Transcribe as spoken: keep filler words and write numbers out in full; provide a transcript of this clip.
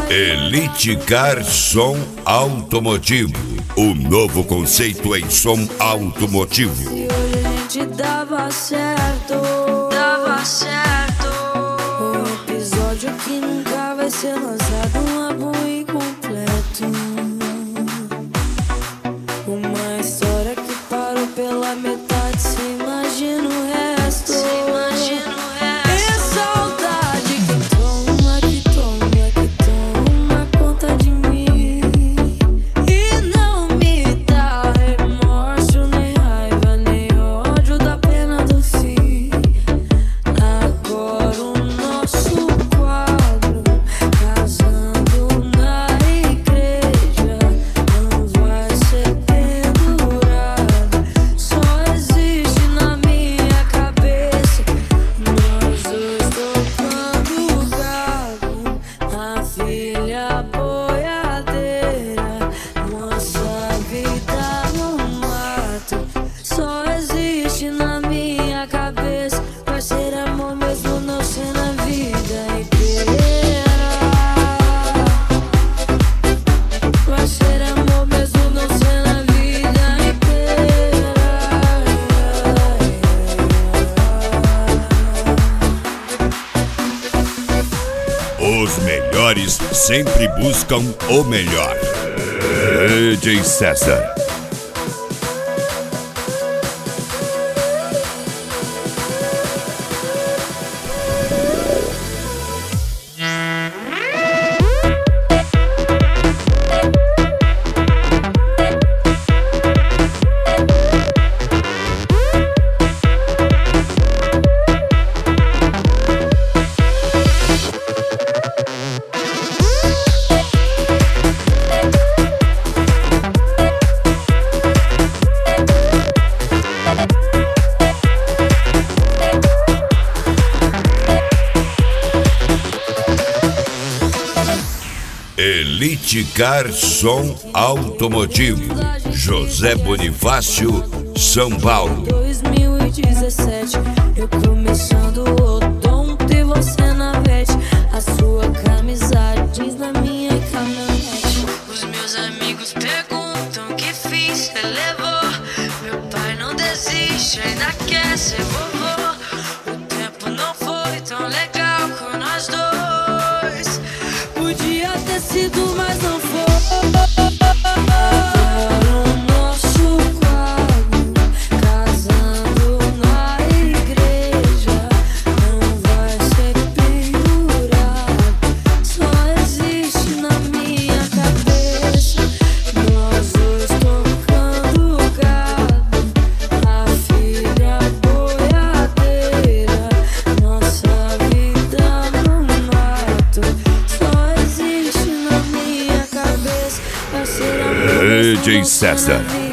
Elite Car Som Automotivo, o novo conceito em som automotivo. Se hoje a gente dava certo, dava certo. Um episódio que nunca vai ser lançado, um álbum incompleto. Uma história que parou pela metade, se imagina o resto. Se imagina o resto. E saudade que toma, que toma, que toma conta de mim. E não me dá remorso, nem raiva, nem ódio da pena do fim. Agora o nosso quadro, casando na igreja, não vai ser pendurado, só existe na minha cabeça. Nós dois tocando gado, a filha boiadeira, nossa vida no mato, só existe na minha cabeça. Vai ser amor mesmo não ser na vida inteira. Vai ser amor mesmo não ser na vida inteira. Os melhores sempre buscam o melhor. D J César. Elite Car Som Automotivo, José Bonifácio, São Paulo. dois mil e dezessete, eu começando o odonto e você na veste. A sua camisa jeans na minha caminhonete. Os meus amigos perguntam que fiz, você levou. Meu pai não desiste, ainda quer ser vovô. O tempo não foi tão legal com nós dois. Podia ter sido, mas não foi. Agora o nosso quadro, casando na igreja, não vai ser pendurado, só existe na minha cabeça. Nós dois tocando gado, a filha boiadeira, nossa vida no mato, só existe na minha cabeça. Vai ser amor D J mesmo não ser na César. vida